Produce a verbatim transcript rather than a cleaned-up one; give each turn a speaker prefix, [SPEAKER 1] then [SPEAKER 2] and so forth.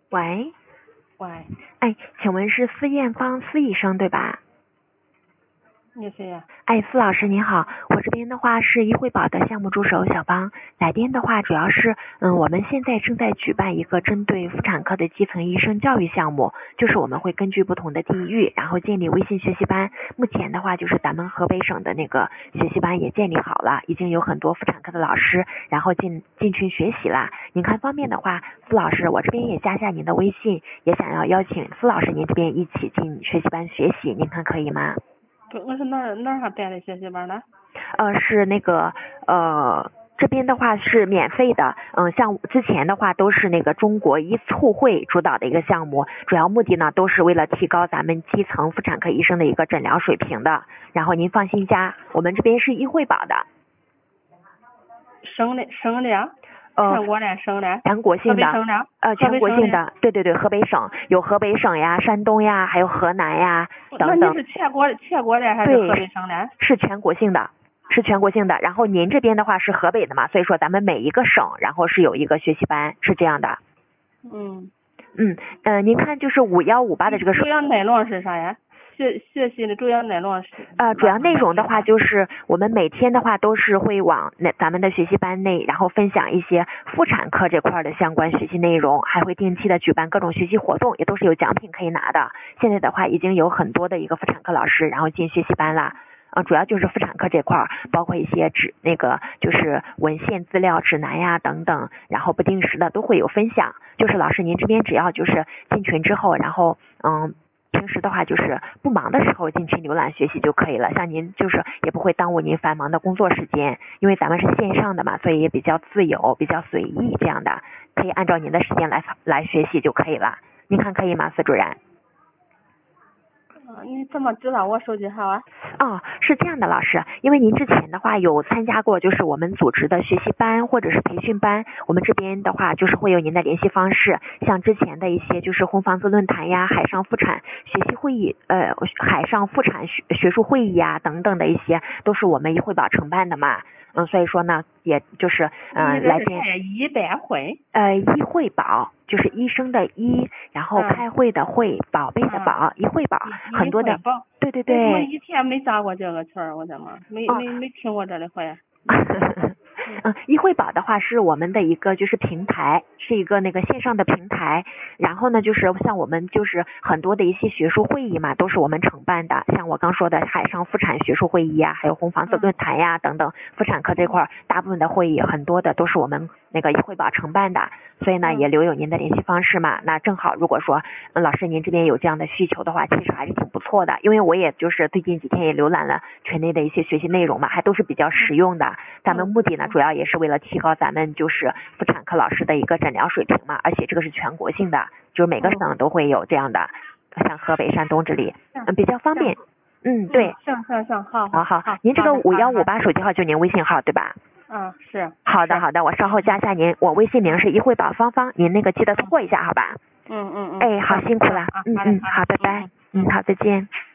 [SPEAKER 1] 喂，
[SPEAKER 2] 喂，
[SPEAKER 1] 哎，请问是司艳芳司医生对吧？
[SPEAKER 2] 你谁呀？
[SPEAKER 1] 哎，司老师您好，我这边的话是医惠宝的项目助手小芳，来电的话主要是，嗯，我们现在正在举办一个针对妇产科的基层医生教育项目，就是我们会根据不同的地域，然后建立微信学习班。目前的话，就是咱们河北省的那个学习班也建立好了，已经有很多妇产科的老师，然后进进群学习啦。您看方便的话，司老师，我这边也加下您的微信，也想要邀请司老师您这边一起进学习班学习，您看可以吗？
[SPEAKER 2] 不，我是哪儿哪儿还办的学习班呢？
[SPEAKER 1] 呃，是那个呃，这边的话是免费的，嗯，像之前的话都是那个中国医促会主导的一个项目，主要目的呢都是为了提高咱们基层妇产科医生的一个诊疗水平的。然后您放心加，我们这边是医惠宝的。
[SPEAKER 2] 省的省的啊？
[SPEAKER 1] 呃，
[SPEAKER 2] 全国的省的？
[SPEAKER 1] 全国性的。
[SPEAKER 2] 河北省的？
[SPEAKER 1] 呃，全国性的，对对对，河北省有河北省呀、山东呀，还有河南呀等等。
[SPEAKER 2] 那你是全国全国的还是河北省的？
[SPEAKER 1] 是全国性的。是全国性的，然后您这边的话是河北的嘛，所以说咱们每一个省，然后是有一个学习班，是这样的。
[SPEAKER 2] 嗯
[SPEAKER 1] 嗯呃，您看就是五幺五八的这个
[SPEAKER 2] 主要内容是啥呀？学学习的主要内容是？
[SPEAKER 1] 呃，主要内容的话就是我们每天的话都是会往那咱们的学习班内，然后分享一些妇产科这块的相关学习内容，还会定期的举办各种学习活动，也都是有奖品可以拿的。现在的话已经有很多的一个妇产科老师，然后进学习班了。啊，主要就是妇产科这块儿，包括一些指那个就是文献资料、指南呀等等，然后不定时的都会有分享。就是老师您这边只要就是进群之后，然后嗯，平时的话就是不忙的时候进群浏览学习就可以了。像您就是也不会耽误您繁忙的工作时间，因为咱们是线上的嘛，所以也比较自由、比较随意这样的，可以按照您的时间来来学习就可以了。您看可以吗，司主任？
[SPEAKER 2] 你怎么知道我手机号啊？
[SPEAKER 1] 哦，是这样的，老师，因为您之前的话有参加过就是我们组织的学习班或者是培训班，我们这边的话就是会有您的联系方式，像之前的一些就是红房子论坛呀、海上妇产学习会议、呃海上妇产学学术会议呀等等的一些，都是我们医惠宝承办的嘛。嗯，所以说呢，也就是嗯、呃、来电
[SPEAKER 2] 医办会
[SPEAKER 1] 呃医惠宝就是医生的医，然后开会的会，嗯、宝贝的宝，医惠宝很多的，对对对。
[SPEAKER 2] 我以前没咋过这个词儿，我怎么没、哦、没没听过这里会。
[SPEAKER 1] 嗯，医惠宝的话是我们的一个就是平台，是一个那个线上的平台。然后呢，就是像我们就是很多的一些学术会议嘛，都是我们承办的。像我刚说的海上妇产学术会议呀，还有红房子论坛呀等等，妇产科这块大部分的会议很多的都是我们那个医惠宝承办的。所以呢，也留有您的联系方式嘛。那正好，如果说、嗯、老师您这边有这样的需求的话，其实还是挺不错的。因为我也就是最近几天也浏览了群内的一些学习内容嘛，还都是比较实用的。咱们目的呢，主要也是为了提高咱们就是妇产科老师的一个诊疗水平嘛，而且这个是全国性的，就是每个省都会有这样的，像河北、山东这里，嗯，比较方便。嗯，对。
[SPEAKER 2] 行行行，好，
[SPEAKER 1] 好好好，您这个五幺五八手机号就您微信号对吧？
[SPEAKER 2] 嗯，是。
[SPEAKER 1] 好的好的，我稍后加一下您，我微信名是医惠宝芳芳，您那个记得拖一下好吧？
[SPEAKER 2] 嗯嗯嗯。
[SPEAKER 1] 哎，好，辛苦了。嗯嗯，好，拜拜。嗯，好，再见。